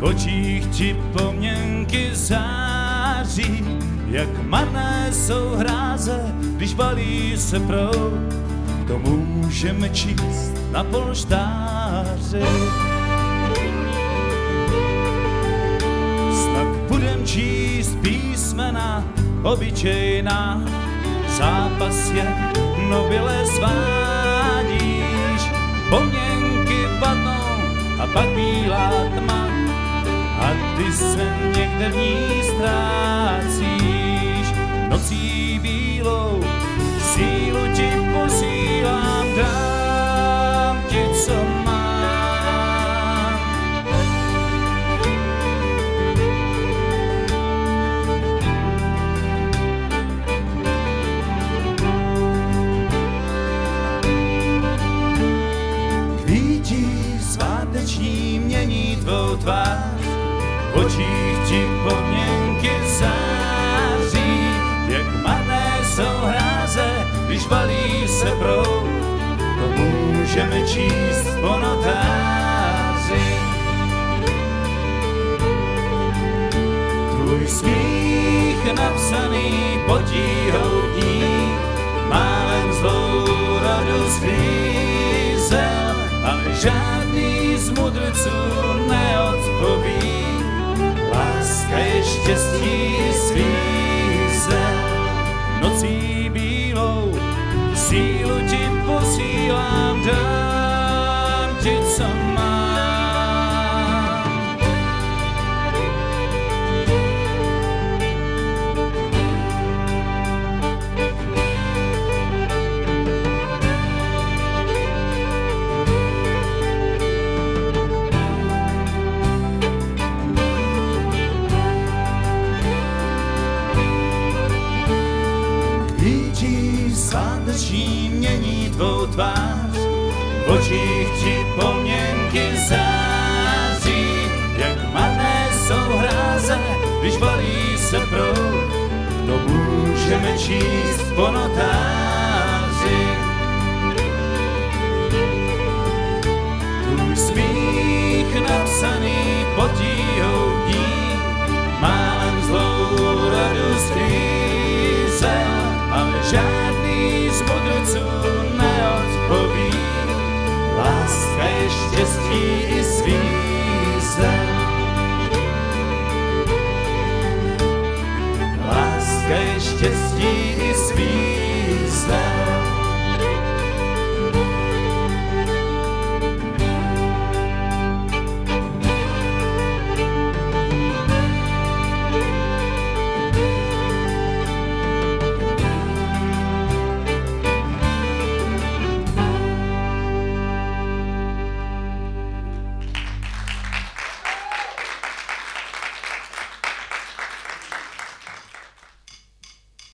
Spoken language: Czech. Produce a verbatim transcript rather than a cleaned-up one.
v očích ti pomněnky září, jak marné jsou hráze, když balí se proud, to můžeme číst na polštáři. Snad budem číst písmena obyčejná, zápas je nobile svádíš, pomněnky padnou a pak bílá tma a ty se někde v ní ztrácíš. Nocí bílou sílu ti posílám, dám ti, co mám. Kvítí sváteční mění tvou tvář, v očích ti pomněnky září, jak marné jsou hráze, když valí se proud, to můžeme číst po notáři. Tvůj smích napsaný potíhou dní, málem zlou radu sklízel, ale žádný z mudrců neodpoví. Láska je štěstí svízel, nocí bílou sílu ti posílám, dám ti, co mám. Sváteční mění tvou tvář, v očích ti pomněnky září, jak marné jsou hráze, když valí se proud, to můžeme číst po notáři. Tvůj smích napsaný potíhou dní, málem zlou radu sklízel, ale žádný z mudrců neodpoví. Láska je štěstí i svízel. Láska je štěstí i svízel.